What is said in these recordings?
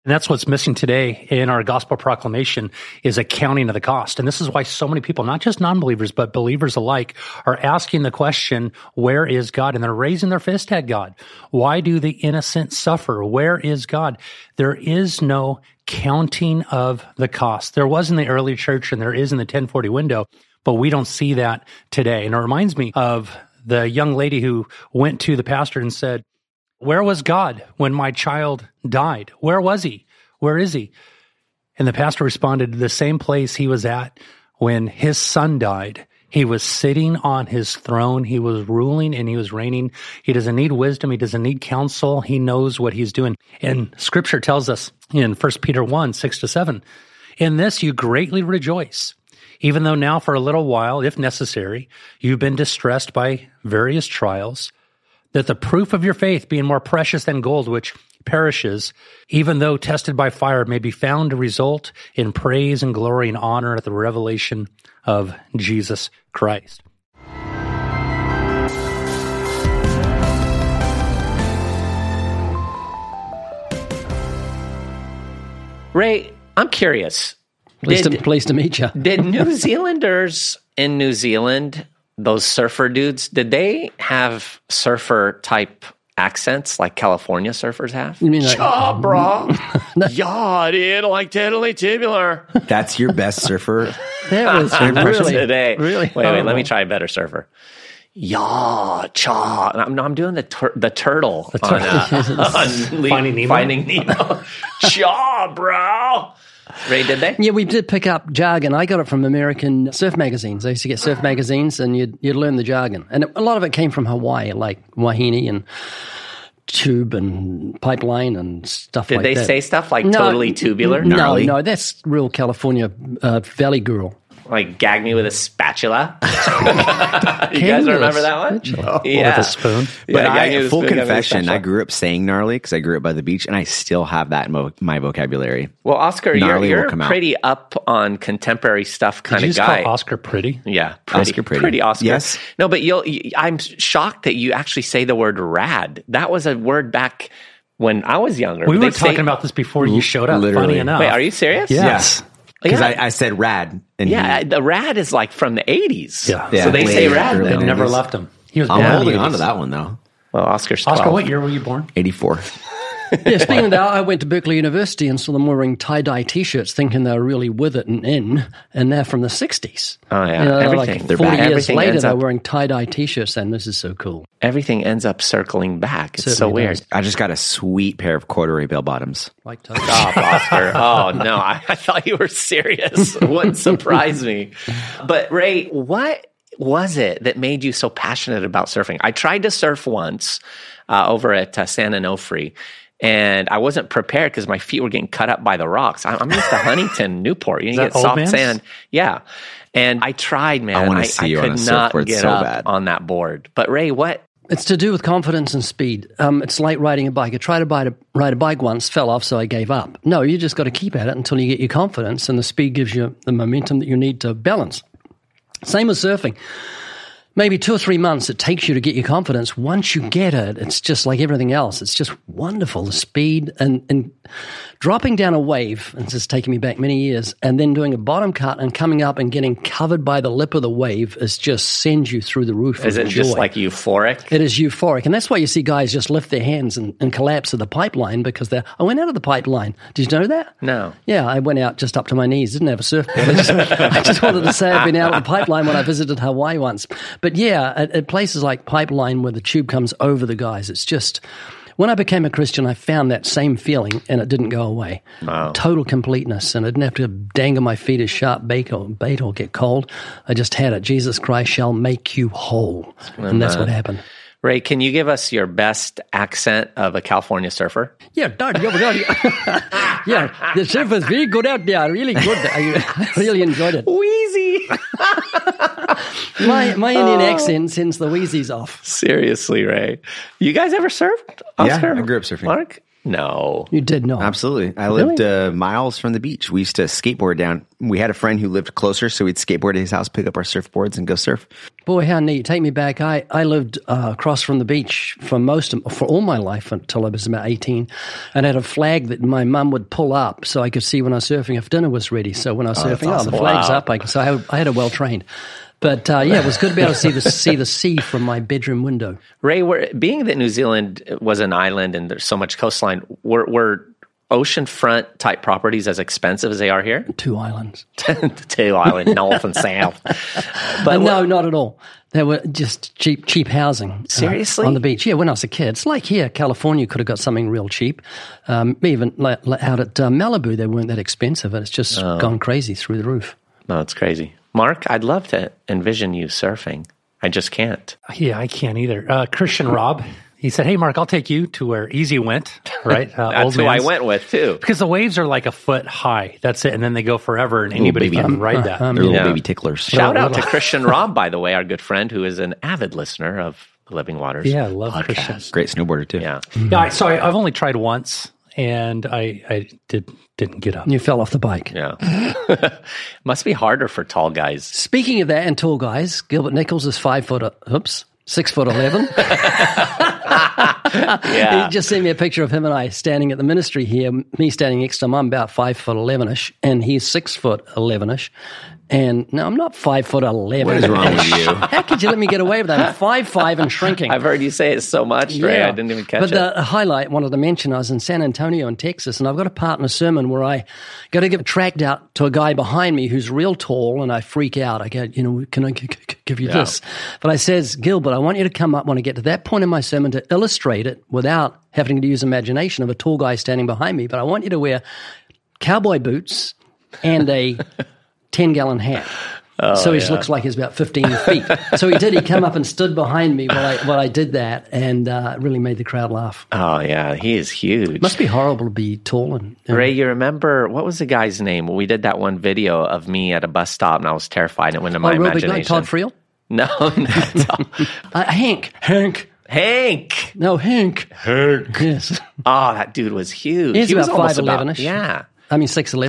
And that's what's missing today in our gospel proclamation is accounting of the cost. And this is why so many people, not just non-believers, but believers alike, are asking the question, where is God? And they're raising their fist at God. Why do the innocent suffer? Where is God? There is no counting of the cost. There was in the early church and there is in the 1040 window, but we don't see that today. And it reminds me of the young lady who went to the pastor and said, where was God when my child died? Where was he? Where is he? And the pastor responded, the same place he was at when his son died. He was sitting on his throne. He was ruling and he was reigning. He doesn't need wisdom. He doesn't need counsel. He knows what he's doing. And scripture tells us in 1 Peter 1, 6-7, in this you greatly rejoice, even though now for a little while, if necessary, you've been distressed by various trials, that the proof of your faith, being more precious than gold, which perishes, even though tested by fire, may be found to result in praise and glory and honor at the revelation of Jesus Christ. Ray, I'm curious. Pleased to meet you. Did New Zealanders in New Zealand, those surfer dudes, did they have surfer-type accents like California surfers have? You mean like, Cha, bro. Yeah, dude, like totally tubular. That's your best surfer? that was really, today. really Wait, let me try a better surfer. Yeah, cha. I'm doing the turtle on Finding Nemo. Cha, bro. Ray, did they? Yeah, we did pick up jargon. I got it from American surf magazines. I used to get surf magazines, and you'd learn the jargon. And a lot of it came from Hawaii, like wahine and tube and pipeline and stuff like that. Did they say stuff like totally tubular? No, that's real California Valley girl. Like gag me with a spatula. You guys remember that one? No. Yeah. With a spoon. But full confession, I grew up saying gnarly because I grew up by the beach, and I still have that in my vocabulary. Well, Oscar, you're pretty up on contemporary stuff kind of guy. Did you just call Oscar pretty? Yeah, pretty Oscar. Yes. No, but I'm shocked that you actually say the word rad. That was a word back when I was younger. We were talking about this before you showed up, literally. funny enough. Wait, are you serious? Yes. Because I said rad. And the rad is like from the 80s. Yeah. So they say rad. They never left him. He was I'm holding on to that one, though. Well, Oscar's 12. Oscar, what year were you born? 84. Yeah, speaking of that, I went to Berkeley University and saw them wearing tie-dye T-shirts thinking they were really with it and in, and they're from the 60s. Oh, yeah. Everything. Like 40 years later, they're wearing tie-dye T-shirts, and this is so cool. Everything ends up circling back. It's so weird. I just got a sweet pair of corduroy bell-bottoms. Like Stop, Oscar. Oh, no. I thought you were serious. Wouldn't surprise me. But, Ray, what was it that made you so passionate about surfing? I tried to surf once over at San Onofre, and I wasn't prepared because my feet were getting cut up by the rocks. I'm used to Huntington, Newport. You get soft sand. Yeah. And I tried, man. I could not get up on that board. But, Ray, what? It's to do with confidence and speed. It's like riding a bike. I tried to ride a bike once, fell off, so I gave up. No, you just got to keep at it until you get your confidence, and the speed gives you the momentum that you need to balance. Same as surfing. Maybe 2 or 3 months it takes you to get your confidence. Once you get it, it's just like everything else. It's just wonderful, the speed and dropping down a wave, and this is taking me back many years, and then doing a bottom cut and coming up and getting covered by the lip of the wave is just sends you through the roof. Is it just like euphoric? It is euphoric. And that's why you see guys just lift their hands and collapse at the pipeline because I went out of the pipeline. Did you know that? No. Yeah, I went out just up to my knees. Didn't have a surfboard. I just wanted to say I've been out of the pipeline when I visited Hawaii once. But yeah, at places like Pipeline where the tube comes over the guys, it's just, when I became a Christian, I found that same feeling and it didn't go away. Wow. Total completeness. And I didn't have to dangle my feet as sharp bait or get cold. I just had it. Jesus Christ shall make you whole. And that's what happened. Ray, can you give us your best accent of a California surfer? Yeah, yeah, the surf is very good out there, really good. I really enjoyed it. Wheezy. My Indian accent sends the wheezies off. Seriously, Ray. You guys ever surfed, Oscar? Yeah, I grew up surfing. Mark? No. You did not. Absolutely. I lived miles from the beach. We used to skateboard down. We had a friend who lived closer, so we'd skateboard to his house, pick up our surfboards, and go surf. Boy, how neat. Take me back. I lived across from the beach for all my life until I was about 18, and had a flag that my mum would pull up so I could see when I was surfing if dinner was ready. So when I was surfing, the flag's up. So I had a well-trained. But it was good to be able to see the sea from my bedroom window. Ray, being that New Zealand was an island and there's so much coastline, were oceanfront type properties as expensive as they are here? 2 islands. 2 islands, north and south. But no, not at all. They were just cheap housing. Seriously? On the beach. Yeah, when I was a kid. It's like here, California could have got something real cheap. Even out at Malibu, they weren't that expensive. And it's just gone crazy through the roof. No, it's crazy. Mark, I'd love to envision you surfing. I just can't. Yeah, I can't either. Christian Robb, he said, "Hey, Mark, I'll take you to where Easy went." Right? That's who I went with, too. Because the waves are like a foot high. That's it. And then they go forever, and anybody can ride that. They're little baby ticklers. Shout out to Christian Robb, by the way, our good friend, who is an avid listener of Living Waters. Yeah, I love podcast. Christian. Great snowboarder, too. Yeah. Yeah, so I've only tried once, and I didn't get up. You fell off the bike. Yeah. Must be harder for tall guys. Speaking of that and tall guys, Gilbert Nichols is 6'11". Yeah. You just sent me a picture of him and I standing at the ministry here, me standing next to him. I'm about 5'11"ish, and he's 6'11"ish. And no, I'm not 5'11". What is wrong with you? How could you let me get away with that? I'm 5'5" and shrinking. I've heard you say it so much, Ray. I didn't even catch it. But the highlight I wanted to mention, I was in San Antonio in Texas, and I've got a partner sermon where I got to give a tract out to a guy behind me who's real tall, and I freak out. I go, can I give you this? But I says, Gilbert, I want you to come up when I get to that point in my sermon to illustrate it without having to use imagination of a tall guy standing behind me. But I want you to wear cowboy boots and a 10-gallon hat. So he looks like he's about 15 feet. So he did. He came up and stood behind me while I did that, and it really made the crowd laugh. Oh, yeah. He is huge. Must be horrible to be tall. Ray, you remember, what was the guy's name? We did that one video of me at a bus stop, and I was terrified. It went into my imagination. Todd Friel? No, not Hank. No, Hank. Yes. Oh, that dude was huge. He's he was about almost 5'11"ish. Yeah. I mean, 6'11".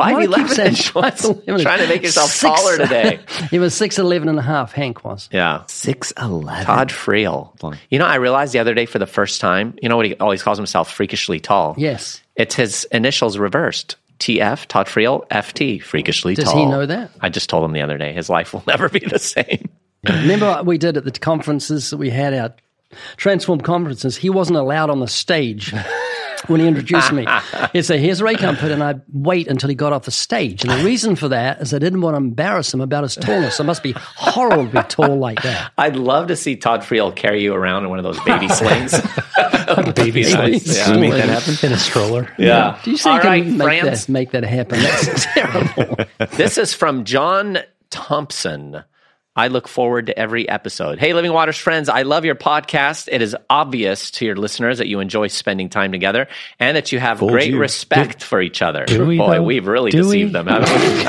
5'11". Trying to make yourself taller today. He was 6'11" and a half, Hank was. Yeah. 6'11". Todd Friel. You know, I realized the other day for the first time, you know what he always calls himself? Freakishly tall. Yes. It's his initials reversed. TF, Todd Friel, FT, freakishly tall. Does he know that? I just told him the other day. His life will never be the same. Remember what we did at the conferences that we had, our Transform conferences? He wasn't allowed on the stage when he introduced me. He'd say, here's Ray Comfort, and I'd wait until he got off the stage. And the reason for that is I didn't want to embarrass him about his tallness. It must be horrible to be tall like that. I'd love to see Todd Friel carry you around in one of those baby slings. Baby slings. Yeah. Make that happen in a stroller. Yeah. Do you see make that happen? That's terrible. This is from John Thompson. I look forward to every episode. Hey, Living Waters friends, I love your podcast. It is obvious to your listeners that you enjoy spending time together and that you have great respect for each other. Boy, we've really deceived them, haven't we?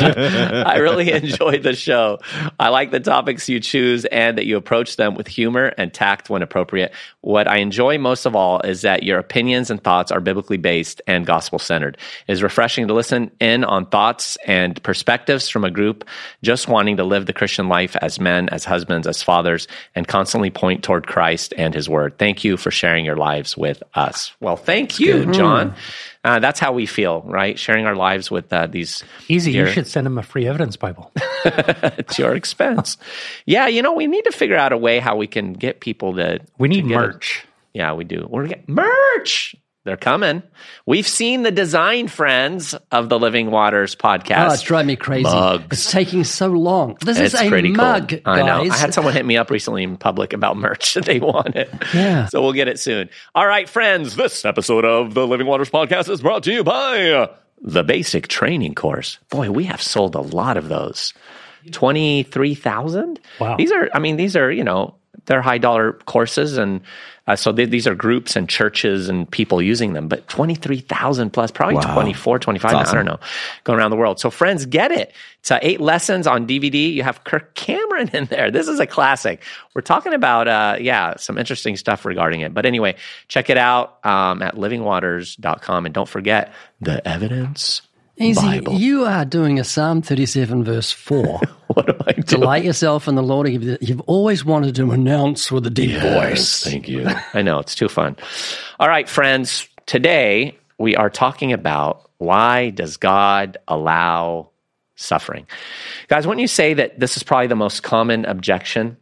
I really enjoyed the show. I like the topics you choose and that you approach them with humor and tact when appropriate. What I enjoy most of all is that your opinions and thoughts are biblically based and gospel-centered. It is refreshing to listen in on thoughts and perspectives from a group just wanting to live the Christian life as men, as husbands, as fathers, and constantly point toward Christ and His Word. Thank you for sharing your lives with us. Well, thank you, John. That's how we feel, right? Sharing our lives with these. Easy. You should send him a free evidence Bible. At your expense. Yeah, we need to figure out a way how we can get people to. We need merch. Yeah, we do. We're going to get merch. They're coming. We've seen the design, friends, of the Living Waters podcast. Oh, it's driving me crazy. Mugs. It's taking so long. This is a mug, cool. guys. I know. I had someone hit me up recently in public about merch that they wanted. Yeah. So we'll get it soon. All right, friends, this episode of the Living Waters podcast is brought to you by the Basic Training Course. Boy, we have sold a lot of those. 23,000? Wow. These are, they're high dollar courses, and So these are groups and churches and people using them, but 23,000 plus, probably 24, 25, I don't know, going around the world. So friends, get it. It's 8 lessons on DVD. You have Kirk Cameron in there. This is a classic. We're talking about, some interesting stuff regarding it. But anyway, check it out at livingwaters.com. And don't forget the Evidence Bible. You are doing a Psalm 37 verse 4. What am I doing? Delight yourself in the Lord. You've always wanted to announce with a deep voice. Thank you. I know, it's too fun. All right, friends, today we are talking about why does God allow suffering? Guys, wouldn't you say that this is probably the most common objection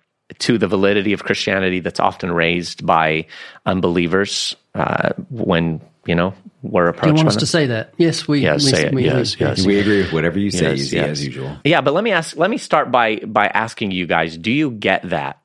to the validity of Christianity that's often raised by unbelievers when, we're approached? Do you want us to say that? Yes, we say it. We agree with whatever you say, Yes. as usual. Yeah, but let me start by asking you guys, do you get that?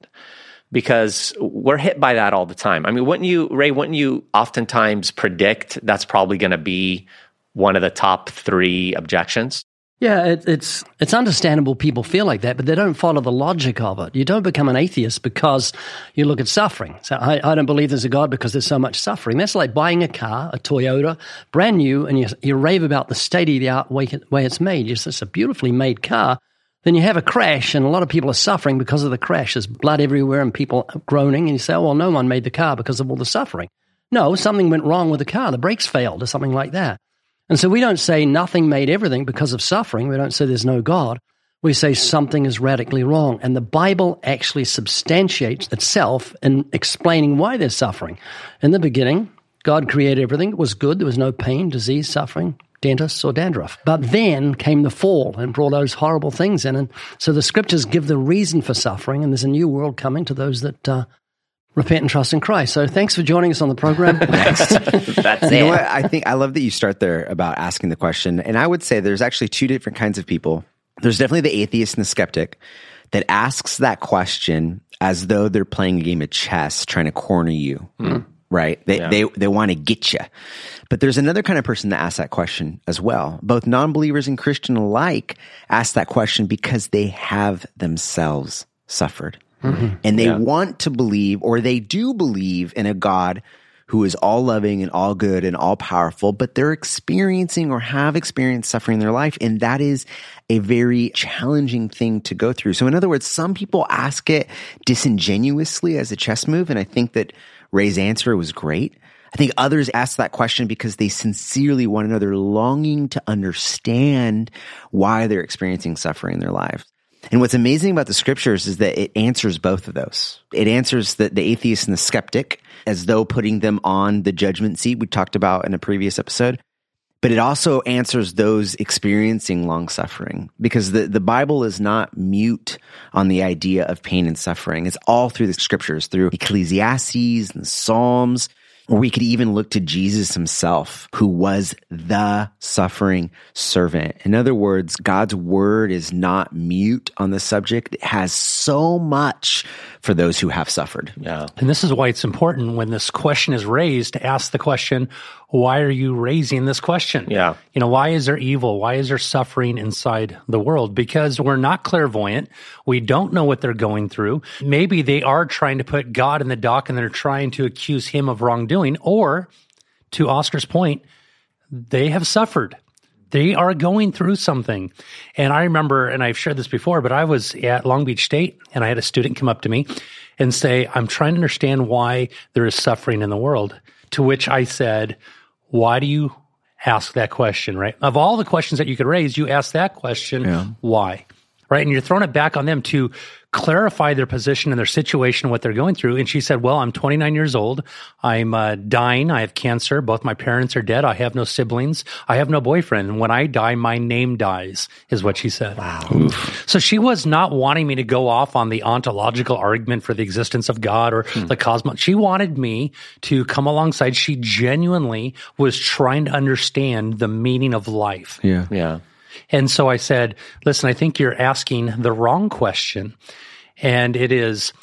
Because we're hit by that all the time. I mean, wouldn't you oftentimes predict that's probably going to be one of the top 3 objections? Yeah, it's understandable people feel like that, but they don't follow the logic of it. You don't become an atheist because you look at suffering. So I don't believe there's a God because there's so much suffering. That's like buying a car, a Toyota, brand new, and you rave about the state-of-the-art way it's made. It's a beautifully made car. Then you have a crash, and a lot of people are suffering because of the crash. There's blood everywhere and people groaning, and you say, oh, well, no one made the car because of all the suffering. No, something went wrong with the car. The brakes failed or something like that. And so we don't say nothing made everything because of suffering. We don't say there's no God. We say something is radically wrong. And the Bible actually substantiates itself in explaining why there's suffering. In the beginning, God created everything. It was good. There was no pain, disease, suffering, dentists, or dandruff. But then came the fall and brought those horrible things in. And so the scriptures give the reason for suffering, and there's a new world coming to those that repent and trust in Christ. So thanks for joining us on the program. That's it. You know what? I love that you start there about asking the question. And I would say there's actually 2 different kinds of people. There's definitely the atheist and the skeptic that asks that question as though they're playing a game of chess, trying to corner you, right? They want to get you. But there's another kind of person that asks that question as well. Both non-believers and Christian alike ask that question because they have themselves suffered. Mm-hmm. And they want to believe, or they do believe, in a God who is all loving and all good and all powerful, but they're experiencing or have experienced suffering in their life. And that is a very challenging thing to go through. So in other words, some people ask it disingenuously as a chess move. And I think that Ray's answer was great. I think others ask that question because they sincerely want to know, they're longing to understand why they're experiencing suffering in their lives. And what's amazing about the scriptures is that it answers both of those. It answers the atheist and the skeptic as though putting them on the judgment seat we talked about in a previous episode. But it also answers those experiencing long suffering, because the Bible is not mute on the idea of pain and suffering. It's all through the scriptures, through Ecclesiastes and Psalms. Or we could even look to Jesus himself, who was the suffering servant. In other words, God's word is not mute on the subject. It has so much for those who have suffered. Yeah. And this is why it's important when this question is raised to ask the question, why are you raising this question? Yeah. Why is there evil? Why is there suffering inside the world? Because we're not clairvoyant. We don't know what they're going through. Maybe they are trying to put God in the dock and they're trying to accuse him of wrongdoing. Or, to Oscar's point, they have suffered. They are going through something. And I remember, and I've shared this before, but I was at Long Beach State and I had a student come up to me and say, I'm trying to understand why there is suffering in the world. To which I said, why do you ask that question, right? Of all the questions that you could raise, you ask that question, why? Right? And you're throwing it back on them to clarify their position and their situation, what they're going through. And she said, well, I'm 29 years old. I'm dying. I have cancer. Both my parents are dead. I have no siblings. I have no boyfriend. And when I die, my name dies, is what she said. Wow. Oof. So she was not wanting me to go off on the ontological argument for the existence of God or the cosmos. She wanted me to come alongside. She genuinely was trying to understand the meaning of life. Yeah. Yeah. And so I said, listen, I think you're asking the wrong question. And it is,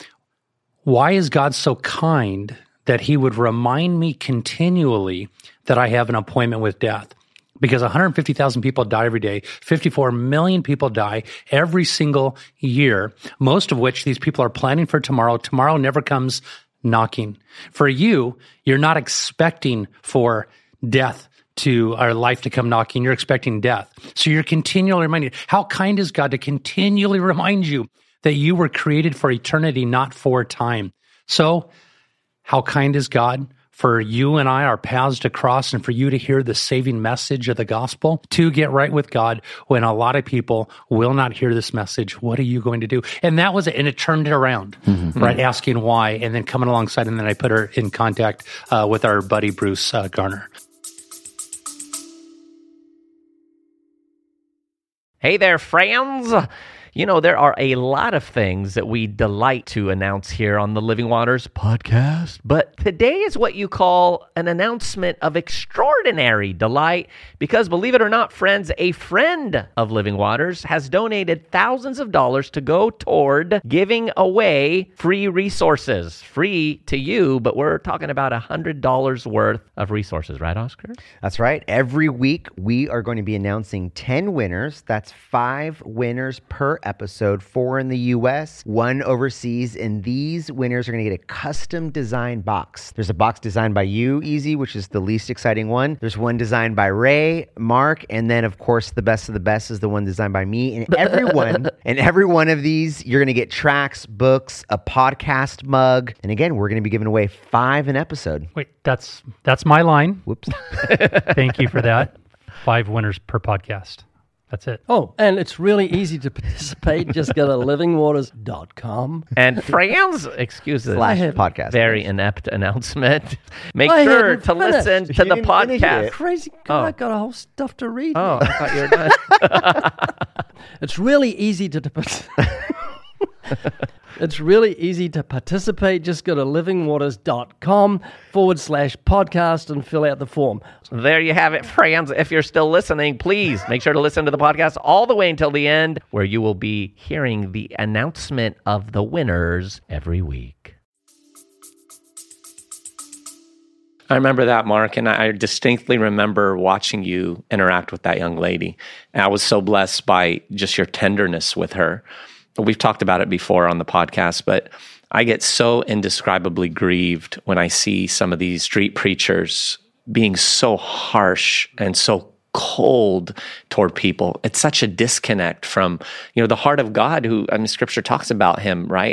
why is God so kind that he would remind me continually that I have an appointment with death? Because 150,000 people die every day. 54 million people die every single year, most of which these people are planning for tomorrow. Tomorrow never comes knocking. For you, you're not expecting for death to our life to come knocking. You're expecting death. So you're continually reminded. How kind is God to continually remind you that you were created for eternity, not for time? So how kind is God for you and I, our paths to cross, and for you to hear the saving message of the gospel, to get right with God when a lot of people will not hear this message? What are you going to do? And that was it. And it turned it around, right? Asking why, and then coming alongside. And then I put her in contact with our buddy, Bruce Garner. Hey there, friends. You know, there are a lot of things that we delight to announce here on the Living Waters podcast, but today is what you call an announcement of extraordinary delight because, believe it or not, friends, a friend of Living Waters has donated thousands of dollars to go toward giving away free resources. Free to you, but we're talking about $100 worth of resources, right, Oscar? That's right. Every week, we are going to be announcing 10 winners. That's 5 winners per episode, 4 in the U.S., 1 overseas, and these winners are going to get a custom design box. There's a box designed by you, Easy, which is the least exciting one. There's one designed by Ray, Mark, and then, of course, the best of the best is the one designed by me. And every one of these, you're going to get tracks, books, a podcast mug, and again, we're going to be giving away 5 an episode. Wait, that's my line. Whoops. Thank you for that. 5 winners per podcast. That's it. Oh, and it's really easy to participate. Just go to livingwaters.com. And friends, excuses. /podcast. Very inept announcement. Make sure to listen to the podcast. Crazy God, I got a whole stuff to read. Oh, I thought you were done. It's really easy to It's really easy to participate. Just go to livingwaters.com/podcast and fill out the form. There you have it, friends. If you're still listening, please make sure to listen to the podcast all the way until the end, where you will be hearing the announcement of the winners every week. I remember that, Mark, and I distinctly remember watching you interact with that young lady. And I was so blessed by just your tenderness with her. We've talked about it before on the podcast, but I get so indescribably grieved when I see some of these street preachers being so harsh and so cold toward people. It's such a disconnect from, the heart of God, who, Scripture talks about him, right?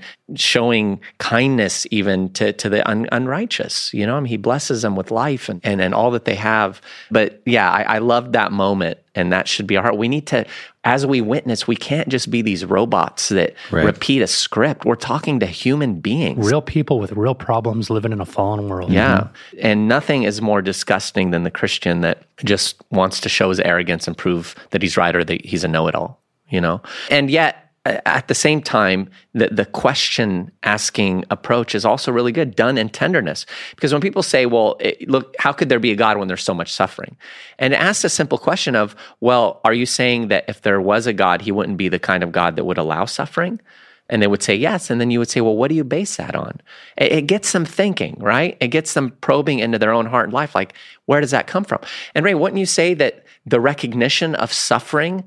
Showing kindness even to the unrighteous, he blesses them with life and all that they have. But yeah, I love that moment, and that should be our heart. We need to, as we witness, we can't just be these robots that repeat a script. We're talking to human beings. Real people with real problems living in a fallen world. Yeah. And nothing is more disgusting than the Christian that just wants to show his arrogance and prove that he's right or that he's a know-it-all, And yet, at the same time, the question-asking approach is also really good, done in tenderness. Because when people say, well, look, how could there be a God when there's so much suffering? And ask a simple question of, well, are you saying that if there was a God, he wouldn't be the kind of God that would allow suffering? And they would say yes. And then you would say, well, what do you base that on? It gets them thinking, right? It gets them probing into their own heart and life. Like, where does that come from? And Ray, wouldn't you say that the recognition of suffering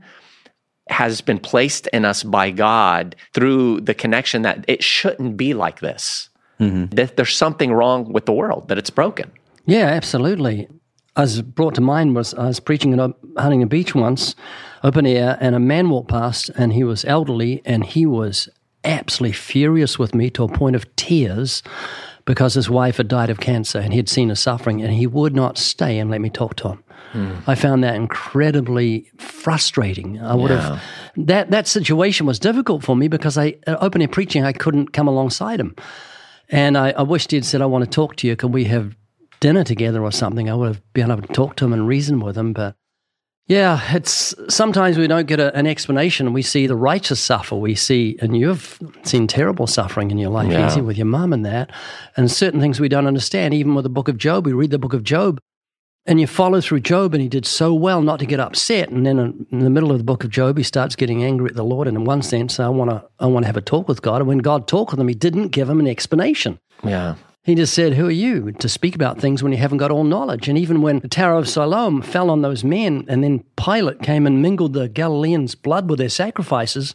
has been placed in us by God through the connection that it shouldn't be like this, that there's something wrong with the world, that it's broken? Yeah, absolutely. I was brought to mind was I was preaching at Huntington Beach once, open air, and a man walked past, and he was elderly, and he was absolutely furious with me to a point of tears because his wife had died of cancer, and he had seen her suffering, and he would not stay and let me talk to him. I found that incredibly frustrating. I would have that situation was difficult for me because open air preaching, I couldn't come alongside him, and I wished he'd said, "I want to talk to you. Can we have dinner together or something?" I would have been able to talk to him and reason with him. But yeah, it's sometimes we don't get an explanation. We see the righteous suffer. We see, and you've seen terrible suffering in your life, easy with your mum and that, and certain things we don't understand. Even with the book of Job, we read the book of Job, and you follow through Job, and he did so well not to get upset. And then in the middle of the book of Job, he starts getting angry at the Lord. And in one sense, I want to have a talk with God. And when God talked with him, he didn't give him an explanation. Yeah. He just said, who are you to speak about things when you haven't got all knowledge? And even when the Tower of Siloam fell on those men, and then Pilate came and mingled the Galileans' blood with their sacrifices,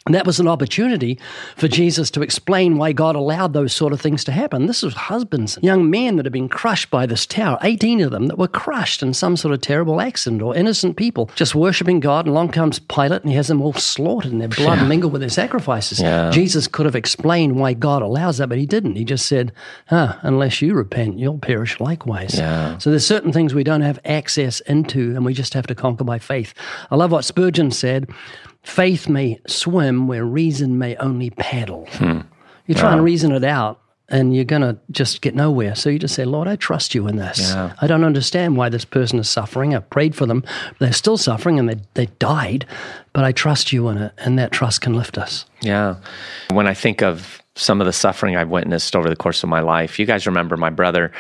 And that was an opportunity for Jesus to explain why God allowed those sort of things to happen. This was husbands, young men that had been crushed by this tower, 18 of them that were crushed in some sort of terrible accident, or innocent people just worshiping God. And along comes Pilate and he has them all slaughtered and their blood mingled with their sacrifices. Yeah. Jesus could have explained why God allows that, but he didn't. He just said, unless you repent, you'll perish likewise. Yeah. So there's certain things we don't have access into and we just have to conquer by faith. I love what Spurgeon said. Faith may swim where reason may only paddle. You try and reason it out, and you're going to just get nowhere. So you just say, Lord, I trust you in this. Yeah. I don't understand why this person is suffering. I prayed for them. They're still suffering, and they died, but I trust you in it, and that trust can lift us. Yeah. When I think of some of the suffering I've witnessed over the course of my life, you guys remember my brother,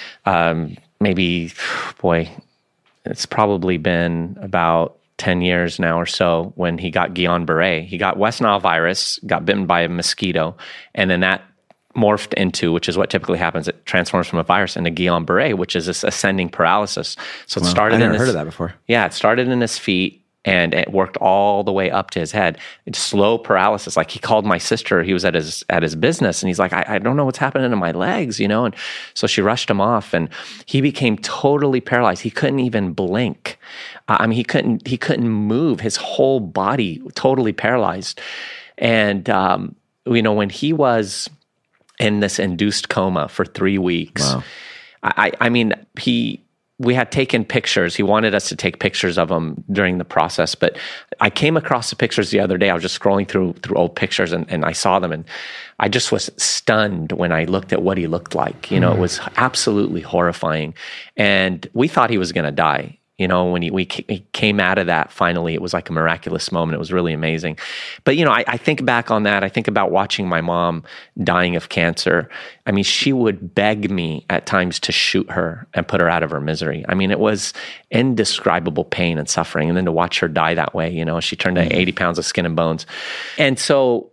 it's probably been about 10 years now or so when he got Guillain-Barré. He got West Nile virus, got bitten by a mosquito, and then that morphed into, which is what typically happens, it transforms from a virus into Guillain-Barré, which is this ascending paralysis. So it started I never heard of that before. Yeah, it started in his feet, and it worked all the way up to his head. It's slow paralysis. Like, he called my sister. He was at his business, and he's like, I don't know what's happening to my legs, And so she rushed him off, and he became totally paralyzed. He couldn't even blink. He couldn't move. His whole body totally paralyzed. And when he was in this induced coma for 3 weeks, wow. We had taken pictures. He wanted us to take pictures of him during the process, but I came across the pictures the other day. I was just scrolling through old pictures and I saw them, and I just was stunned when I looked at what he looked like. It was absolutely horrifying. And we thought he was going to die. When he came out of that, finally, it was like a miraculous moment. It was really amazing. But, I think back on that. I think about watching my mom dying of cancer. She would beg me at times to shoot her and put her out of her misery. It was indescribable pain and suffering. And then to watch her die that way, she turned to 80 pounds of skin and bones. And so,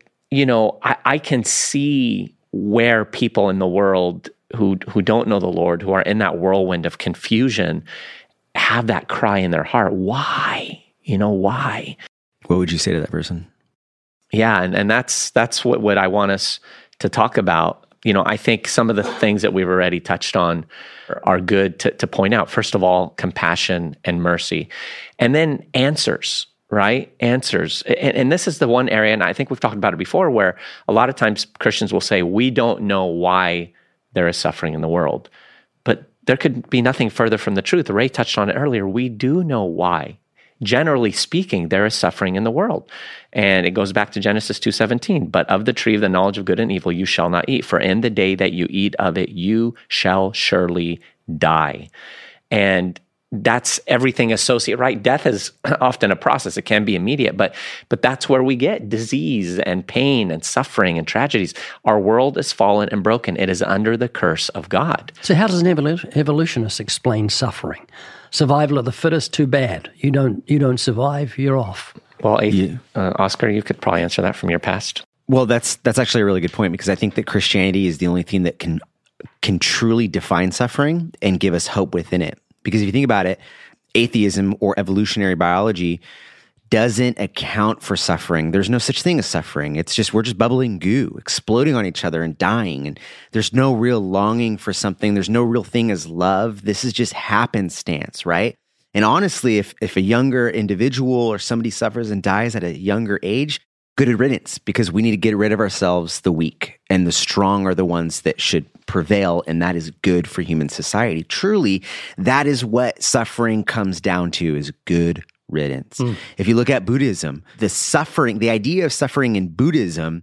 I can see where people in the world who don't know the Lord, who are in that whirlwind of confusion, have that cry in their heart. Why? Why? What would you say to that person? Yeah, and that's what I want us to talk about. I think some of the things that we've already touched on are good to point out. First of all, compassion and mercy. And then answers, right? Answers. And this is the one area, and I think we've talked about it before, where a lot of times Christians will say, we don't know why there is suffering in the world. But there could be nothing further from the truth. Ray touched on it earlier. We do know why. Generally speaking, there is suffering in the world. And it goes back to Genesis 2:17. But of the tree of the knowledge of good and evil you shall not eat, for in the day that you eat of it, you shall surely die. And that's everything associated, right? Death is often a process. It can be immediate, but that's where we get disease and pain and suffering and tragedies. Our world is fallen and broken. It is under the curse of God. So how does an evolutionist explain suffering? Survival of the fittest, too bad. You don't survive, you're off. Well, Oscar, you could probably answer that from your past. Well, that's actually a really good point, because I think that Christianity is the only thing that can truly define suffering and give us hope within it. Because if you think about it, atheism or evolutionary biology doesn't account for suffering. There's no such thing as suffering. It's just, we're just bubbling goo, exploding on each other and dying. And there's no real longing for something. There's no real thing as love. This is just happenstance, right? And honestly, if a younger individual or somebody suffers and dies at a younger age, good riddance, because we need to get rid of ourselves, the weak, and the strong are the ones that should prevail, and that is good for human society. Truly, that is what suffering comes down to, is good riddance. If you look at Buddhism, the idea of suffering in Buddhism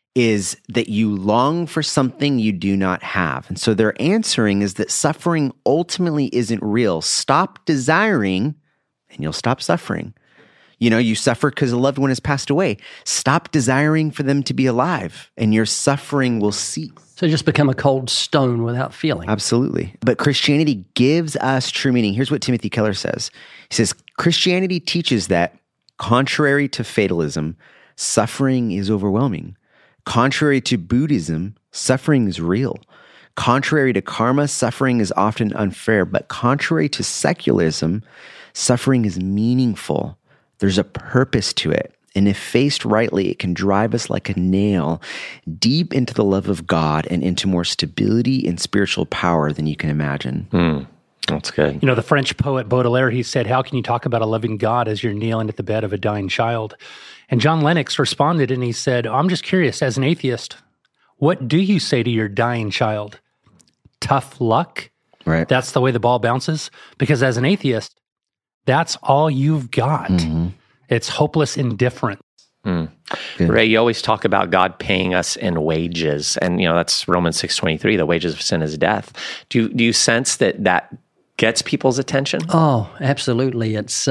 is that you long for something you do not have. And so their answering is that suffering ultimately isn't real. Stop desiring, and you'll stop suffering. You suffer because a loved one has passed away. Stop desiring for them to be alive, and your suffering will cease. So just become a cold stone without feeling. Absolutely. But Christianity gives us true meaning. Here's what Timothy Keller says. He says, Christianity teaches that, contrary to fatalism, suffering is overwhelming. Contrary to Buddhism, suffering is real. Contrary to karma, suffering is often unfair. But contrary to secularism, suffering is meaningful. There's a purpose to it. And if faced rightly, it can drive us like a nail deep into the love of God and into more stability and spiritual power than you can imagine. That's good. You know, the French poet Baudelaire, he said, how can you talk about a loving God as you're kneeling at the bed of a dying child? And John Lennox responded and he said, I'm just curious, as an atheist, what do you say to your dying child? Tough luck? Right. That's the way the ball bounces? Because as an atheist, that's all you've got. It's hopeless indifference. Ray, you always talk about God paying us in wages. And, that's Romans 6:23, the wages of sin is death. Do you sense that gets people's attention? Oh, absolutely. It's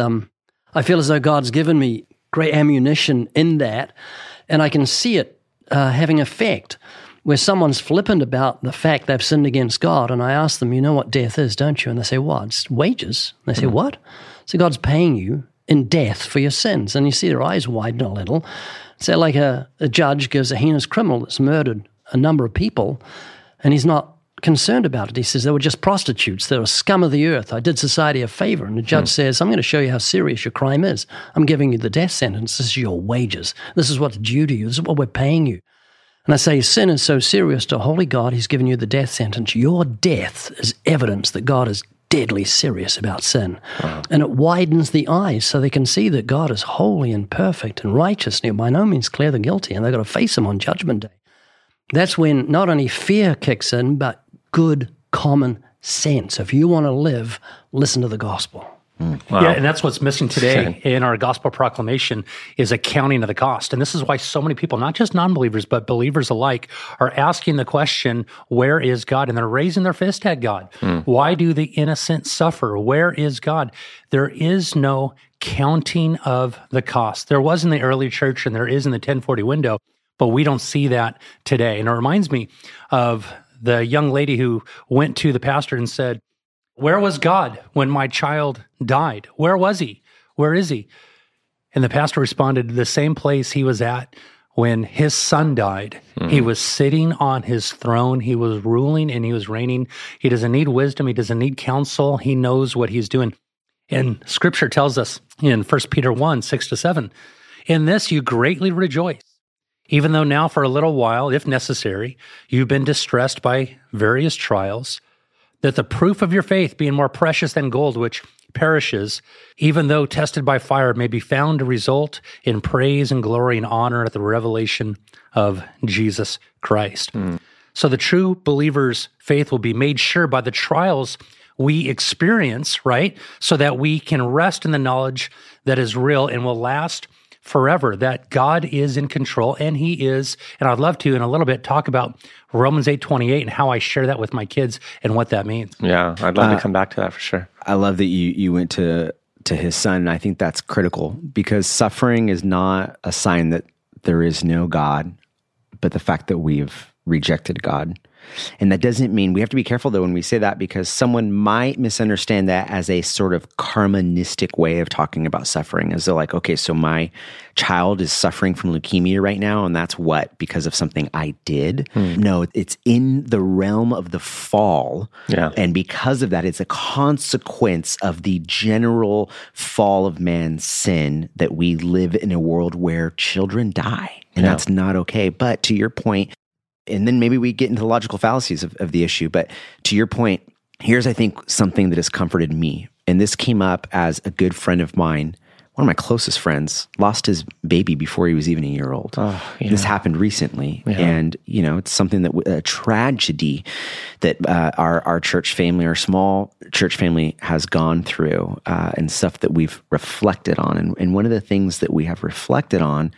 I feel as though God's given me great ammunition in that, and I can see it having effect where someone's flippant about the fact they've sinned against God, and I ask them, you know what death is, don't you? And they say, what? It's wages. And they say, what? So God's paying you in death for your sins. And you see their eyes widen a little. So like a judge gives a heinous criminal that's murdered a number of people, and he's not concerned about it. He says, they were just prostitutes. They were scum of the earth. I did society a favor. And the judge says, I'm going to show you how serious your crime is. I'm giving you the death sentence. This is your wages. This is what's due to you. This is what we're paying you. And I say, sin is so serious to a holy God, he's given you the death sentence. Your death is evidence that God is deadly serious about sin. Wow. And it widens the eyes so they can see that God is holy and perfect and righteous, and he'll by no means clear the guilty, and they've got to face him on Judgment Day. That's when not only fear kicks in, but good common sense. If you want to live, listen to the gospel. Wow. Yeah, and that's what's missing today in our gospel proclamation is accounting of the cost. And this is why so many people, not just non-believers, but believers alike, are asking the question, where is God? And they're raising their fist at God. Why do the innocent suffer? Where is God? There is no counting of the cost. There was in the early church and there is in the 1040 window, but we don't see that today. And it reminds me of the young lady who went to the pastor and said, where was God when my child died? Where was he? Where is he? And the pastor responded, the same place he was at when his son died. He was sitting on his throne. He was ruling and he was reigning. He doesn't need wisdom. He doesn't need counsel. He knows what he's doing. And Scripture tells us in 1 Peter 1:6-7, in this you greatly rejoice, even though now for a little while, if necessary, you've been distressed by various trials, that the proof of your faith, being more precious than gold, which perishes, even though tested by fire, may be found to result in praise and glory and honor at the revelation of Jesus Christ. So the true believer's faith will be made sure by the trials we experience, right? So that we can rest in the knowledge that is real and will last forever, that God is in control, and he is, and I'd love to in a little bit talk about Romans 8:28 and how I share that with my kids and what that means. Yeah, I'd love to come back to that for sure. I love that you went to his son, and I think that's critical because suffering is not a sign that there is no God, but the fact that we've rejected God. And that doesn't mean, we have to be careful though when we say that, because someone might misunderstand that as a sort of karmanistic way of talking about suffering, as though like, okay, so my child is suffering from leukemia right now, and that's what, because of something I did? No, it's in the realm of the fall. Yeah. And because of that, it's a consequence of the general fall of man's sin that we live in a world where children die. And that's not okay. But to your point, and then maybe we get into the logical fallacies of the issue. But to your point, here's, I think, something that has comforted me. And this came up as a good friend of mine, one of my closest friends, lost his baby before he was even a year old. Oh, yeah. This happened recently. Yeah. And, it's something that, a tragedy that our church family, our small church family has gone through and stuff that we've reflected on. And one of the things that we have reflected on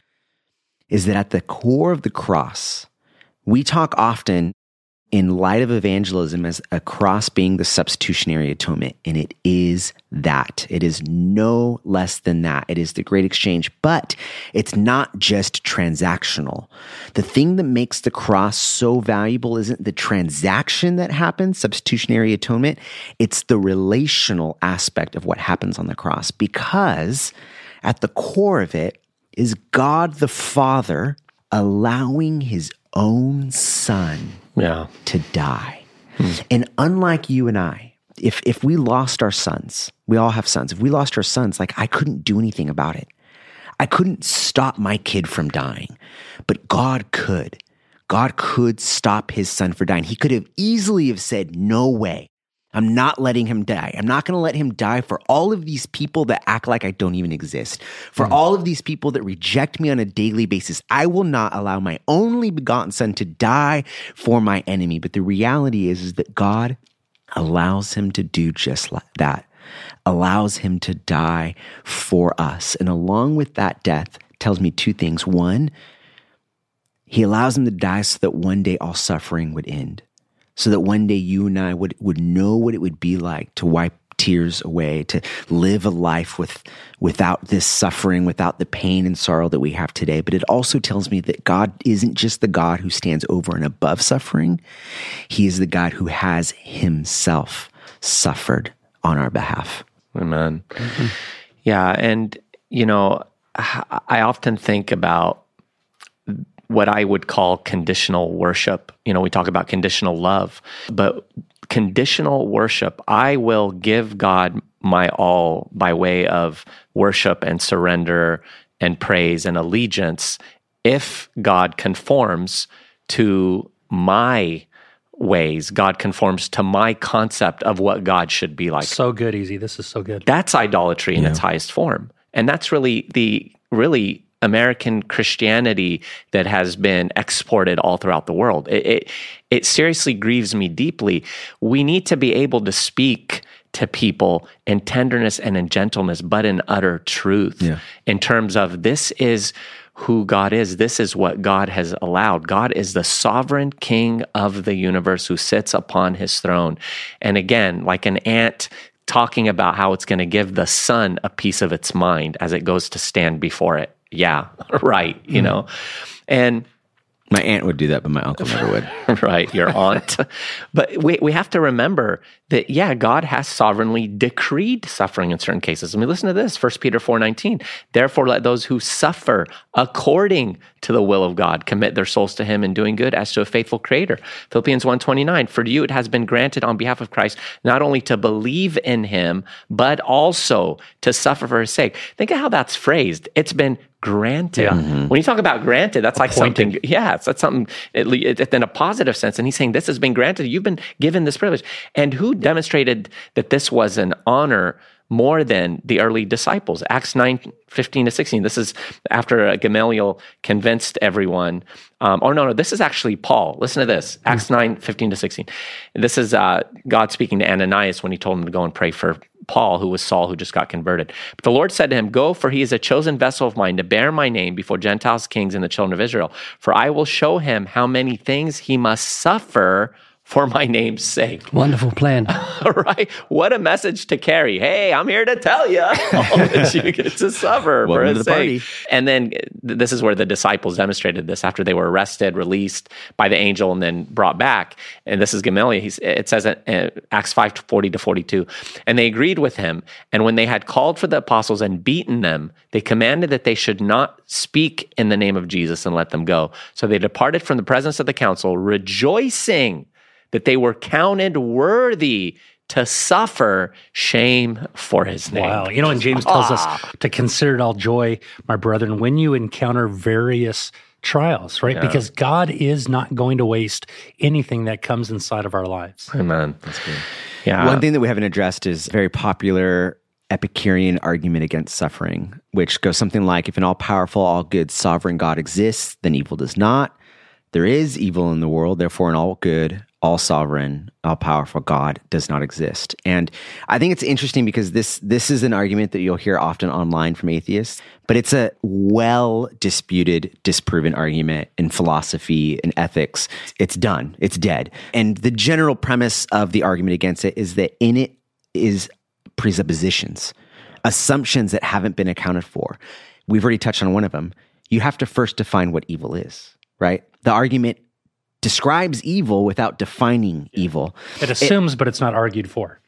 is that at the core of the cross, we talk often in light of evangelism as a cross being the substitutionary atonement, and it is that. It is no less than that. It is the great exchange, but it's not just transactional. The thing that makes the cross so valuable isn't the transaction that happens, substitutionary atonement, it's the relational aspect of what happens on the cross, because at the core of it is God the Father allowing his own son to die. And unlike you and I, if we lost our sons, we all have sons. If we lost our sons, like I couldn't do anything about it. I couldn't stop my kid from dying, but God could. God could stop his son from dying. He could have easily have said, no way. I'm not letting him die. I'm not going to let him die for all of these people that act like I don't even exist. For all of these people that reject me on a daily basis. I will not allow my only begotten son to die for my enemy. But the reality is that God allows him to do just like that. Allows him to die for us. And along with that death tells me two things. One, he allows him to die so that one day all suffering would end. So that one day you and I would know what it would be like to wipe tears away, to live a life without this suffering, without the pain and sorrow that we have today. But it also tells me that God isn't just the God who stands over and above suffering. He is the God who has himself suffered on our behalf. Amen. Mm-hmm. Yeah. And, I often think about what I would call conditional worship. We talk about conditional love, but conditional worship, I will give God my all by way of worship and surrender and praise and allegiance if God conforms to my ways. God conforms to my concept of what God should be like. So good, Easy. This is so good. That's idolatry in its highest form. And that's really the American Christianity that has been exported all throughout the world. It seriously grieves me deeply. We need to be able to speak to people in tenderness and in gentleness, but in utter truth, in terms of this is who God is. This is what God has allowed. God is the sovereign king of the universe who sits upon his throne. And again, like an ant talking about how it's going to give the sun a piece of its mind as it goes to stand before it. Yeah, right, And my aunt would do that, but my uncle never would. Right, your aunt. But we have to remember that, God has sovereignly decreed suffering in certain cases. I mean, listen to this, 1 Peter 4:19. Therefore, let those who suffer according to the will of God commit their souls to him in doing good as to a faithful creator. Philippians 1:29. For to you it has been granted on behalf of Christ not only to believe in him, but also to suffer for his sake. Think of how that's phrased. It's been granted. Yeah. Mm-hmm. When you talk about granted, that's like something, that's something in a positive sense. And he's saying this has been granted. You've been given this privilege. And who demonstrated that this was an honor more than the early disciples? Acts 9:15-16. This is after Gamaliel convinced everyone. This is actually Paul. Listen to this. Acts 9:15-16. This is God speaking to Ananias when he told him to go and pray for Paul, who was Saul, who just got converted. But the Lord said to him, go, for he is a chosen vessel of mine to bear my name before Gentiles, kings, and the children of Israel. For I will show him how many things he must suffer for my name's sake. Wonderful plan. Right? What a message to carry. Hey, I'm here to tell you that you get to suffer for his sake. And then this is where the disciples demonstrated this after they were arrested, released by the angel, and then brought back. And this is Gamaliel. It says in Acts 5:40-42. And they agreed with him. And when they had called for the apostles and beaten them, they commanded that they should not speak in the name of Jesus and let them go. So they departed from the presence of the council, rejoicing that they were counted worthy to suffer shame for his name. Wow. And James tells us to consider it all joy, my brethren, when you encounter various trials, right? Yeah. Because God is not going to waste anything that comes inside of our lives. Amen. That's good. Yeah. One thing that we haven't addressed is very popular Epicurean argument against suffering, which goes something like, if an all-powerful, all-good, sovereign God exists, then evil does not. There is evil in the world, therefore an all-good, all-sovereign, all-powerful God does not exist. And I think it's interesting because this is an argument that you'll hear often online from atheists, but it's a well-disputed, disproven argument in philosophy and ethics. It's done. It's dead. And the general premise of the argument against it is that in it is presuppositions, assumptions that haven't been accounted for. We've already touched on one of them. You have to first define what evil is, right? The argument describes evil without defining evil. It assumes, but it's not argued for.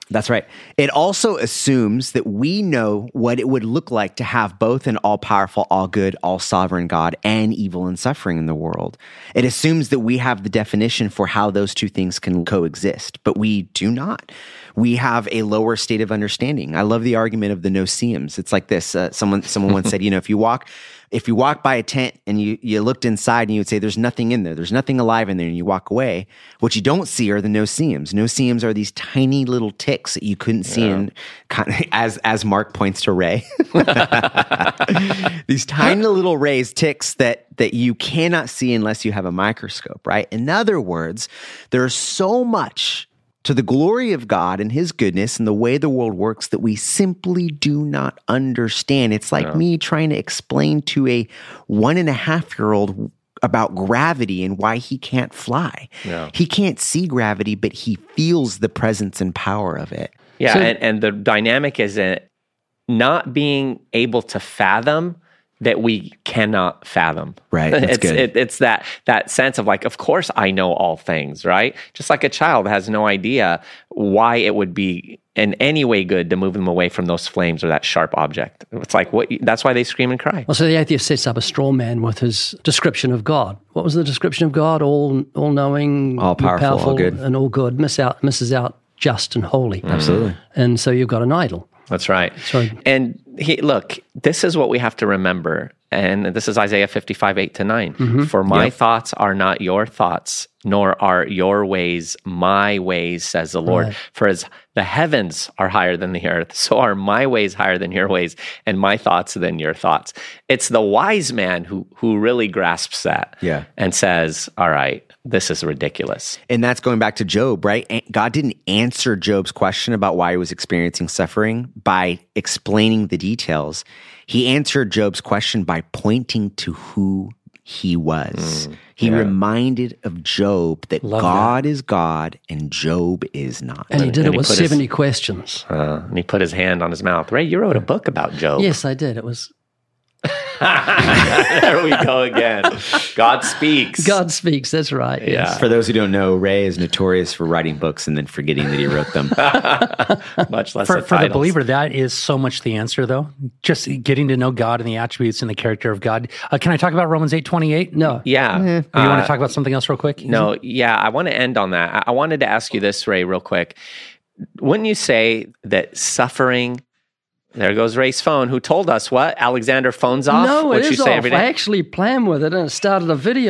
That's right. It also assumes that we know what it would look like to have both an all-powerful, all-good, all-sovereign God and evil and suffering in the world. It assumes that we have the definition for how those two things can coexist, but we do not. We have a lower state of understanding. I love the argument of the no-seeums. It's like this. Someone once said, if you walk by a tent and you looked inside and you would say, there's nothing in there, there's nothing alive in there, and you walk away, what you don't see are the no-seeums. No-seeums are these tiny little ticks that you couldn't see in, as Mark points to Ray. These tiny little rays, ticks that you cannot see unless you have a microscope, right? In other words, there's so much to the glory of God and his goodness and the way the world works that we simply do not understand. It's like me trying to explain to a 1.5-year-old about gravity and why he can't fly. Yeah. He can't see gravity, but he feels the presence and power of it. Yeah, and the dynamic is not being able to fathom that we cannot fathom. Right. That's good. It's that sense of like, of course I know all things, right? Just like a child has no idea why it would be in any way good to move them away from those flames or that sharp object. It's like, that's why they scream and cry. Well, so the atheist sets up a straw man with his description of God. What was the description of God? All-knowing, all-powerful, all good. And all good, misses out just and holy. Absolutely. And so you've got an idol. That's right. And look, this is what we have to remember. And this is Isaiah 55, 8-9. Mm-hmm. For my thoughts are not your thoughts, nor are your ways my ways, says the Lord. Right. For as the heavens are higher than the earth, so are my ways higher than your ways, and my thoughts than your thoughts. It's the wise man who really grasps that and says, all right, this is ridiculous. And that's going back to Job, right? God didn't answer Job's question about why he was experiencing suffering by explaining the details. He answered Job's question by pointing to who he was. He reminded of Job that God is God and Job is not. And he did it with 70 questions. And he put his hand on his mouth. Ray, you wrote a book about Job. Yes, I did. It was... There we go again. God speaks. God speaks, that's right. Yeah. Yes. For those who don't know, Ray is notorious for writing books and then forgetting that he wrote them. Much less for the believer, that is so much the answer, though. Just getting to know God and the attributes and the character of God. Can I talk about Romans 8:28? No. Yeah. You want to talk about something else real quick? No, yeah. I want to end on that. I wanted to ask you this, Ray, real quick. Wouldn't you say that suffering... There goes Ray's phone. Who told us what? Alexander phones off? No, it is off. Every day? I actually planned with it and it started a video.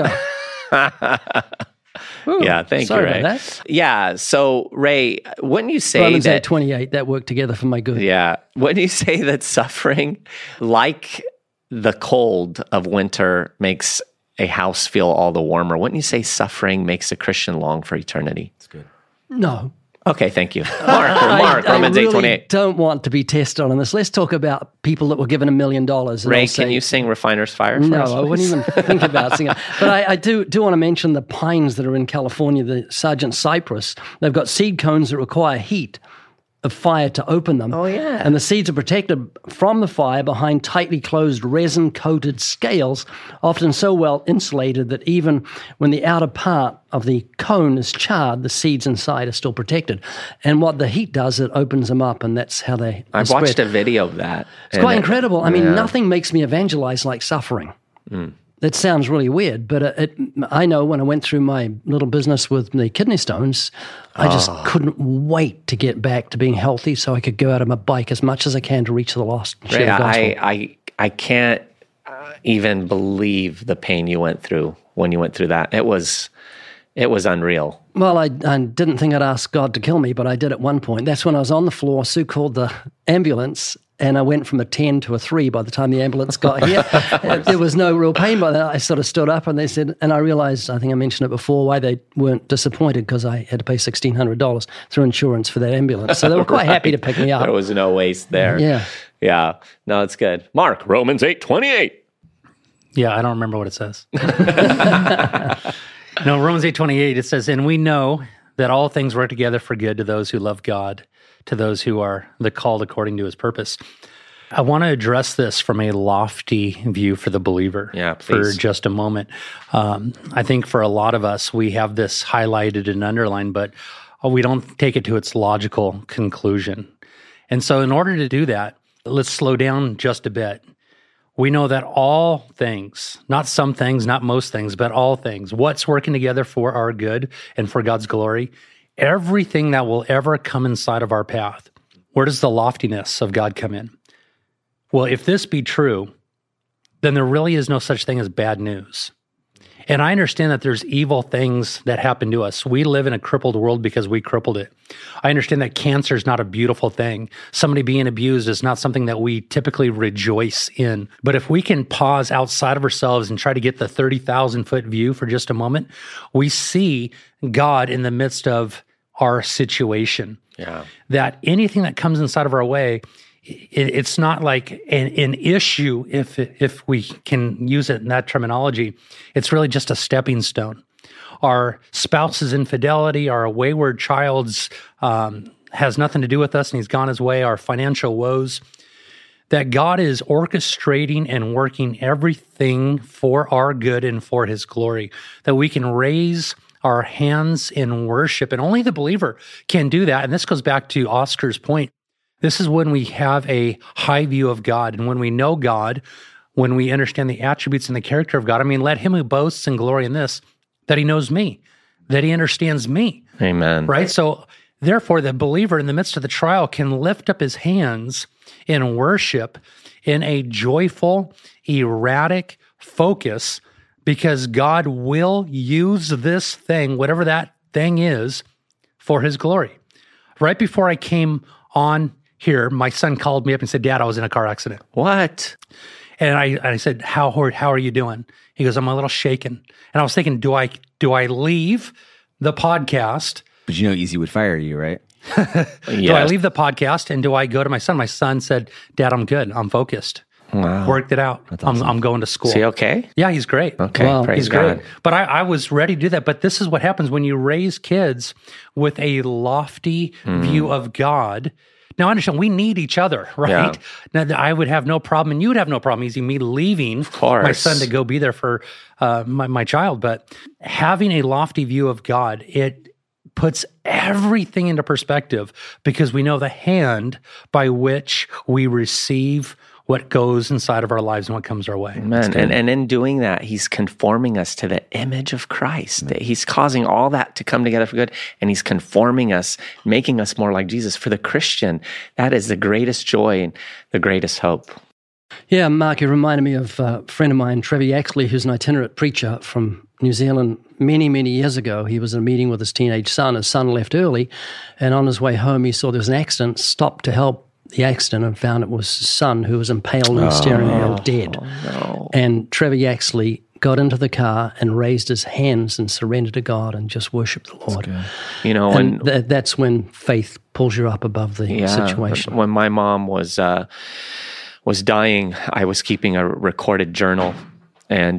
Ooh, yeah, thank you, sorry Ray. about that. Yeah, so Ray, wouldn't you say Romans that 8:28, that worked together for my good. Yeah, wouldn't you say that suffering, like the cold of winter, makes a house feel all the warmer? Wouldn't you say suffering makes a Christian long for eternity? That's good. No. Okay, thank you. Mark, Romans 8:28. I don't want to be tested on this. Let's talk about people that were given $1 million. Ray, can you sing Refiner's Fire for us, No, I wouldn't even think about singing. But I do want to mention the pines that are in California, the Sargent cypress. They've got seed cones that require heat of fire to open them. Oh, yeah. And the seeds are protected from the fire behind tightly closed resin-coated scales, often so well insulated that even when the outer part of the cone is charred, the seeds inside are still protected. And what the heat does, it opens them up, and that's how they I've spread. watched a video of that. It's quite incredible. I mean, nothing makes me evangelize like suffering. That sounds really weird, but I know when I went through my little business with the kidney stones, I just couldn't wait to get back to being healthy so I could go out on my bike as much as I can to reach the lost. Ray, I can't even believe the pain you went through when you went through that. It was unreal. Well, I didn't think I'd ask God to kill me, but I did at one point. That's when I was on the floor. Sue called the ambulance, and I went from a 10 to a 3 by the time the ambulance got here. There was no real pain by that. I sort of stood up, and they said, and I realized, I think I mentioned it before, why they weren't disappointed, because I had to pay $1,600 through insurance for that ambulance. So they were quite happy to pick me up. There was no waste there. Yeah. No, it's good. Mark, Romans 8:28. Yeah, I don't remember what it says. No, Romans 8:28, it says, and we know that all things work together for good to those who love God, to those who are the called according to his purpose. I want to address this from a lofty view for the believer for just a moment. I think for a lot of us, we have this highlighted and underlined, but we don't take it to its logical conclusion. And so in order to do that, let's slow down just a bit. We know that all things, not some things, not most things, but all things, what's working together for our good and for God's glory, everything that will ever come inside of our path, where does the loftiness of God come in? Well, if this be true, then there really is no such thing as bad news. And I understand that there's evil things that happen to us. We live in a crippled world because we crippled it. I understand that cancer is not a beautiful thing. Somebody being abused is not something that we typically rejoice in. But if we can pause outside of ourselves and try to get the 30,000-foot view for just a moment, we see God in the midst of our situation. Yeah. That anything that comes inside of our way, it's not like an issue, if we can use it in that terminology. It's really just a stepping stone. Our spouse's infidelity, our wayward child's has nothing to do with us and he's gone his way, our financial woes, that God is orchestrating and working everything for our good and for his glory, that we can raise our hands in worship. And only the believer can do that. And this goes back to Oscar's point. This is when we have a high view of God. And when we know God, when we understand the attributes and the character of God, I mean, let him who boasts in glory in this, that he knows me, that he understands me. Amen. Right? So therefore, the believer in the midst of the trial can lift up his hands in worship in a joyful, erratic focus, because God will use this thing, whatever that thing is, for his glory. Right before I came on here, my son called me up and said, "Dad, I was in a car accident." What? And I said, how are you doing? He goes, "I'm a little shaken." And I was thinking, do I leave the podcast? But you know, Easy would fire you, right? Do I leave the podcast and do I go to my son? My son said, "Dad, I'm good. I'm focused." Wow. Worked it out. Awesome. I'm going to school. Is he okay? Yeah, he's great. Okay, Wow. praise He's God. great. But I was ready to do that. But this is what happens when you raise kids with a lofty view of God. Now, I understand we need each other, right? Yeah. Now, I would have no problem, and you would have no problem, Easy, me leaving my son to go be there for my child. But having a lofty view of God, it puts everything into perspective, because we know the hand by which we receive what goes inside of our lives and what comes our way. Amen. And in doing that, he's conforming us to the image of Christ. He's causing all that to come together for good, and he's conforming us, making us more like Jesus. For the Christian, that is the greatest joy and the greatest hope. Yeah, Mark, it reminded me of a friend of mine, Trevor Yaxley, who's an itinerant preacher from New Zealand many, many years ago. He was in a meeting with his teenage son. His son left early, and on his way home, he saw there was an accident, stopped to help the accident, and found it was his son who was impaled in the steering wheel, dead. No. And Trevor Yaxley got into the car and raised his hands and surrendered to God and just worshiped the Lord. You know, And that's when faith pulls you up above the situation. When my mom was dying, I was keeping a recorded journal, and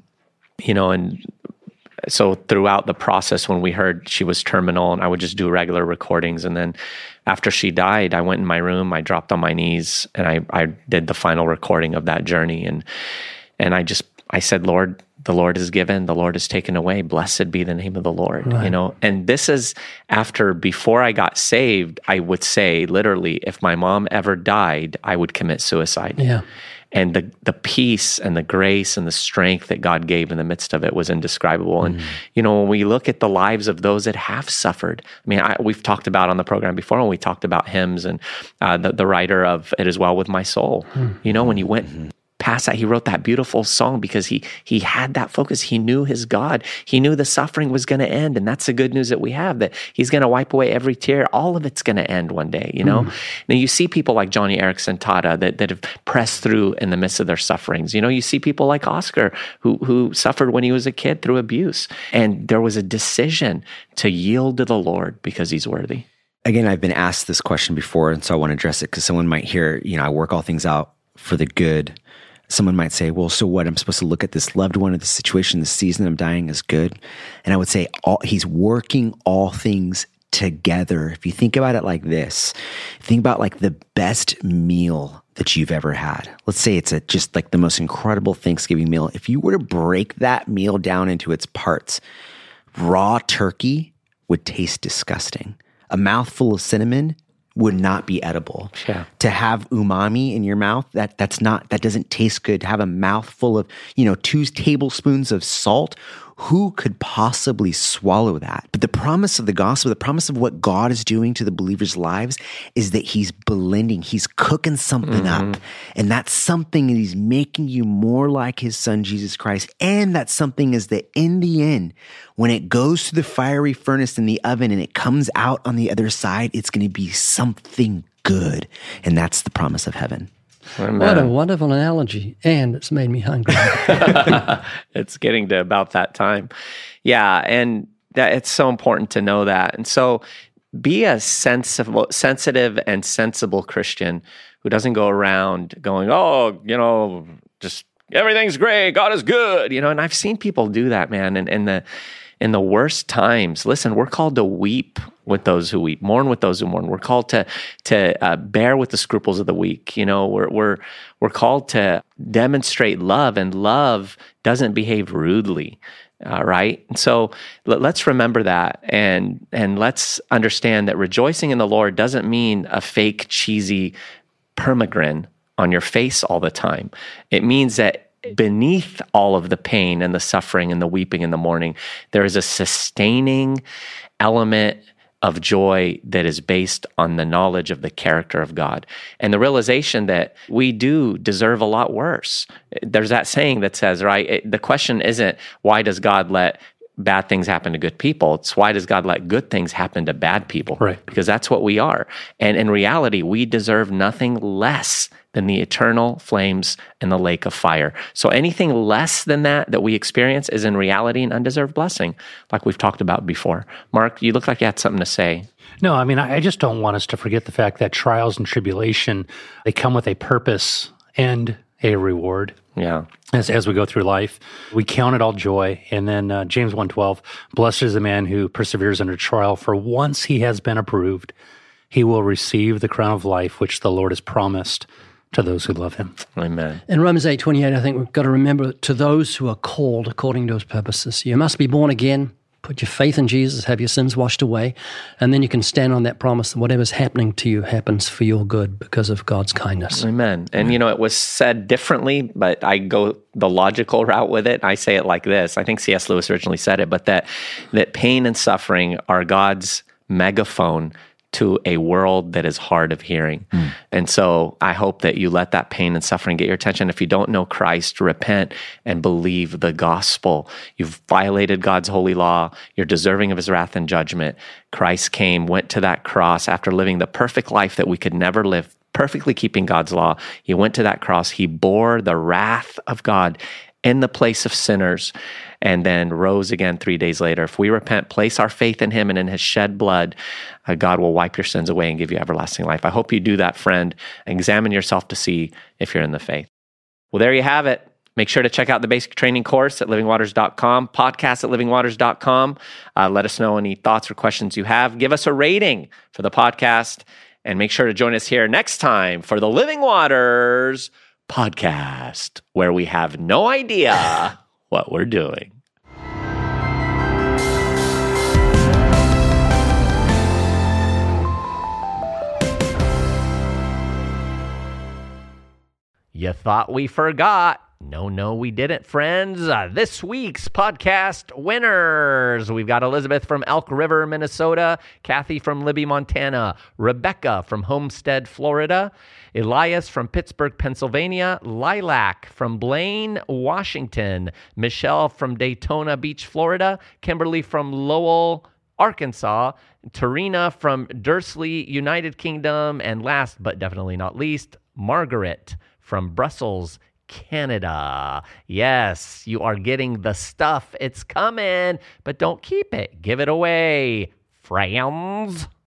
so throughout the process, when we heard she was terminal, and I would just do regular recordings, and then after she died, I went in my room, I dropped on my knees, and I did the final recording of that journey, and I said, "Lord, the Lord is given, the Lord is taken away. Blessed be the name of the Lord." Right. You know, and this is before I got saved, I would say literally, if my mom ever died, I would commit suicide. Yeah. And the peace and the grace and the strength that God gave in the midst of it was indescribable. And, you know, when we look at the lives of those that have suffered, I mean, we've talked about on the program before, when we talked about hymns, and the writer of It Is Well With My Soul, you know, when he went past that, he wrote that beautiful song because he had that focus. He knew his God. He knew the suffering was going to end. And that's the good news that we have, that he's going to wipe away every tear. All of it's going to end one day, you know? Now you see people like Johnny Erickson Tada that have pressed through in the midst of their sufferings. You know, you see people like Oscar who suffered when he was a kid through abuse. And there was a decision to yield to the Lord because he's worthy. Again, I've been asked this question before, and so I want to address it, because someone might hear, you know, I work all things out for the good. Someone might say, well, so what? I'm supposed to look at this loved one or the situation, the season I'm dying as good? And I would say, he's working all things together. If you think about it like this, think about like the best meal that you've ever had. Let's say it's just like the most incredible Thanksgiving meal. If you were to break that meal down into its parts, raw turkey would taste disgusting. A mouthful of cinnamon would not be edible. Yeah. To have umami in your mouth, that doesn't taste good. To have a mouthful of, 2 tablespoons of salt, who could possibly swallow that? But the promise of the gospel, the promise of what God is doing to the believers' lives is that he's blending, he's cooking something up. And that something is he's making you more like his son, Jesus Christ. And that something is that in the end, when it goes through the fiery furnace in the oven and it comes out on the other side, it's going to be something good. And that's the promise of heaven. Amen. What a wonderful analogy. And it's made me hungry. It's getting to about that time. Yeah, and it's so important to know that. And so be a sensitive and sensible Christian who doesn't go around going, just everything's great, God is good. And I've seen people do that, man. And in the worst times, listen, we're called to weep with those who weep, mourn with those who mourn. We're called to bear with the scruples of the weak. We're called to demonstrate love, and love doesn't behave rudely, right? And so let's remember that, and let's understand that rejoicing in the Lord doesn't mean a fake, cheesy permagrin on your face all the time. It means that beneath all of the pain and the suffering and the weeping and the mourning, there is a sustaining element of joy that is based on the knowledge of the character of God and the realization that we do deserve a lot worse. There's that saying that says, right, the question isn't why does God let bad things happen to good people? It's why does God let good things happen to bad people? Right. Because that's what we are. And in reality, we deserve nothing less than the eternal flames in the lake of fire. So anything less than that we experience is in reality an undeserved blessing, like we've talked about before. Mark, you look like you had something to say. No, I just don't want us to forget the fact that trials and tribulation, they come with a purpose and a reward. Yeah. As we go through life, we count it all joy. And then James 1:12, blessed is the man who perseveres under trial, for once he has been approved, he will receive the crown of life, which the Lord has promised to those who love him. Amen. In Romans 8:28, I think we've got to remember, to those who are called according to his purposes. You must be born again, put your faith in Jesus, have your sins washed away, and then you can stand on that promise that whatever's happening to you happens for your good because of God's kindness. Amen. And it was said differently, but I go the logical route with it. I say it like this. I think C.S. Lewis originally said it, but that pain and suffering are God's megaphone to a world that is hard of hearing. And so I hope that you let that pain and suffering get your attention. If you don't know Christ, repent and believe the gospel. You've violated God's holy law. You're deserving of his wrath and judgment. Christ came, went to that cross after living the perfect life that we could never live, perfectly keeping God's law. He went to that cross. He bore the wrath of God in the place of sinners, and then rose again 3 days later. If we repent, place our faith in him and in his shed blood, God will wipe your sins away and give you everlasting life. I hope you do that, friend. Examine yourself to see if you're in the faith. Well, there you have it. Make sure to check out the basic training course at livingwaters.com, podcast at livingwaters.com. Let us know any thoughts or questions you have. Give us a rating for the podcast, and make sure to join us here next time for the Living Waters podcast, where we have no idea what we're doing. You thought we forgot. No, we didn't, friends. This week's podcast winners. We've got Elizabeth from Elk River, Minnesota, Kathy from Libby, Montana, Rebecca from Homestead, Florida, Elias from Pittsburgh, Pennsylvania, Lilac from Blaine, Washington, Michelle from Daytona Beach, Florida, Kimberly from Lowell, Arkansas, Tarina from Dursley, United Kingdom, and last but definitely not least, Margaret from Brussels, Canada. Yes, you are getting the stuff. It's coming, but don't keep it. Give it away, friends.